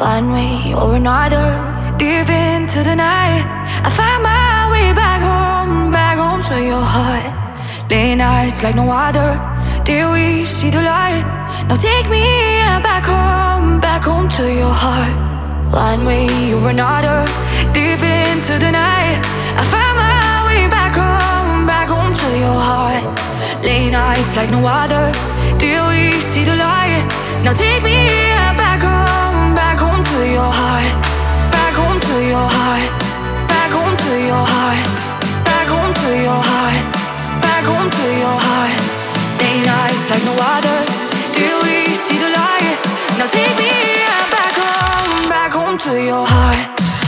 One way or another, deep into the night, I find my way back home to your heart. Late nights like no other, till we see the light. Now take me back home to your heart. One way or another, deep into the night, I find my way back home to your heart. Late nights like no other, till we see the light. Now take me back home to your heart. Back home to your heart. Back home to your heart. Back home to your heart. Back home to your heart. Late nights like no other, till we see the light. Now take me back home to your heart.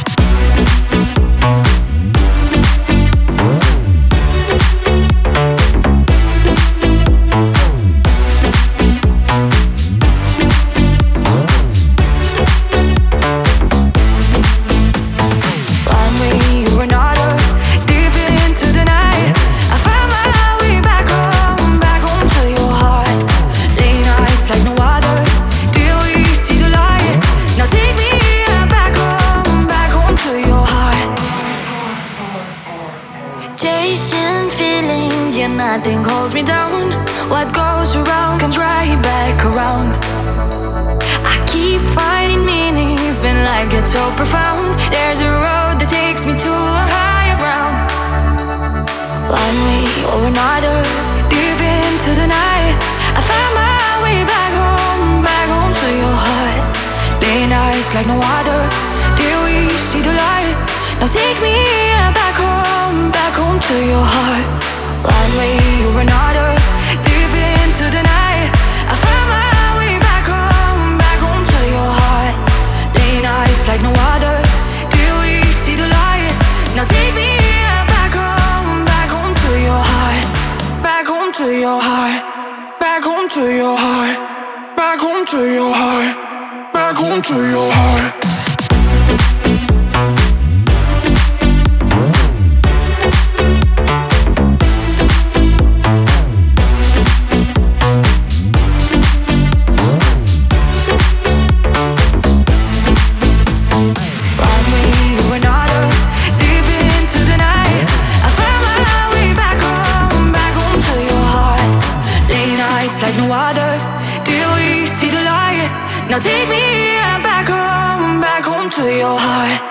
Chasing feelings, yeah, nothing holds me down. What goes around comes right back around. I keep finding meanings when life gets so profound. There's a road that takes me to a higher ground. One way or another, deep into the night, I find my way back home to your heart. Late nights like no other, till we see the light. Now take me back home to your heart. One way or another, deep into the night, I find my way back home to your heart. Late nights like no other, till we see the light. Now take me back home to your heart. Back home to your heart. Back home to your heart. Back home to your heart. Back home to your heart. Like no other, till we see the light. Now take me back home to your heart.